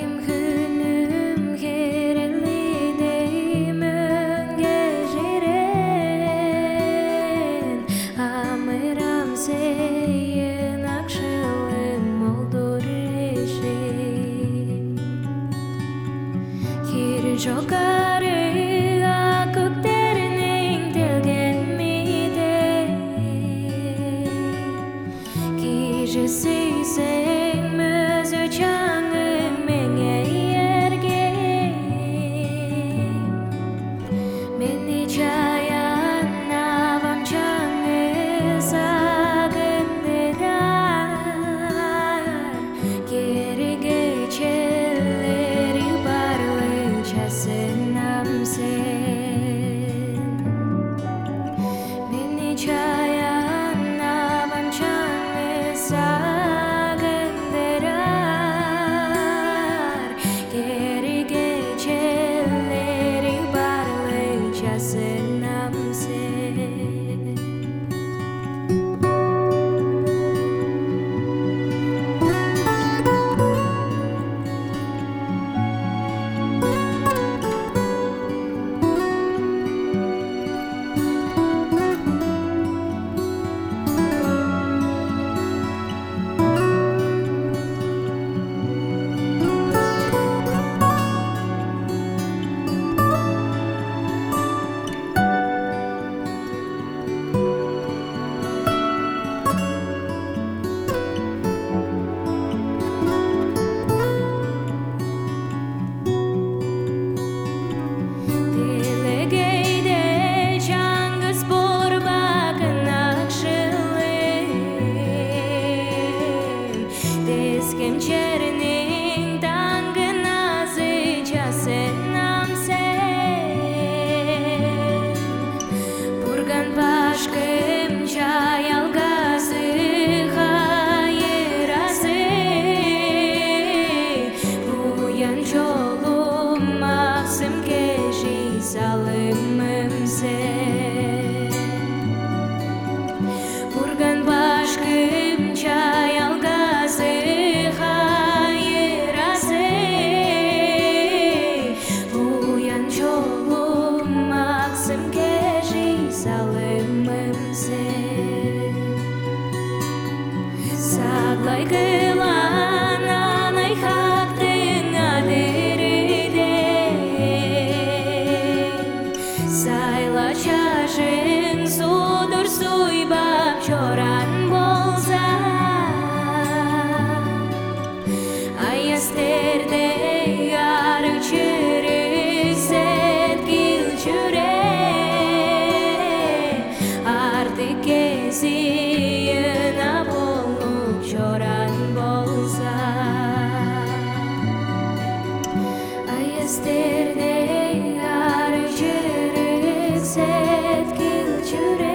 Жоғары көктерінің тілген мейде Кежі сүйсең мүзі чаңың меңе ерген Мені чаян авам чаңы сағындырар Кереге челері барлы часынам sen Meni çayan avam çanı sağındırar Geri geçenleri barlı çasınam sen Kemçerinin tangına sıcasınam sen Burgan başkım çayal gazı hayırası Buyan çolum aksım keşi salımım sen Burgan başkım çayal gazı Саклай кылан анай хактың адырыде Сайла чашың судыр суйбап чоран болса Аястерде яры чырык сеткил чүре Арты кезиын аболуп чоран болса Аястерде яры чырык сеткил чүре